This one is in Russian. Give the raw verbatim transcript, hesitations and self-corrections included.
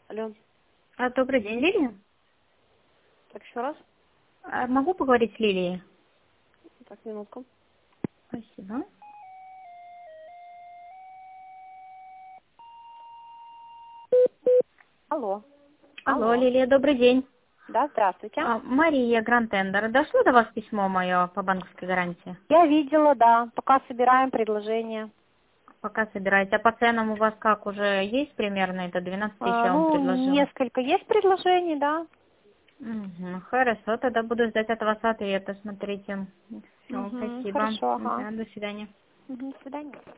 Алло. А, Добрый день, Лилия. Так, еще раз. А, Могу поговорить с Лилией? Так, минутку. Спасибо. Алло. Алло, Алло. Лилия, добрый день. Да, здравствуйте. А, Мария Грантендер. Дошло до вас письмо мое по банковской гарантии? Я видела, да. Пока собираем предложение. Пока собираете. А по ценам у вас как, уже есть примерно? Это двенадцать тысяч А, я вам ну, предложила. несколько есть предложений, да. Угу, хорошо, тогда буду ждать от вас ответа. Смотрите. Все, Угу, спасибо. хорошо, ага. Да, до свидания. Угу, до свидания.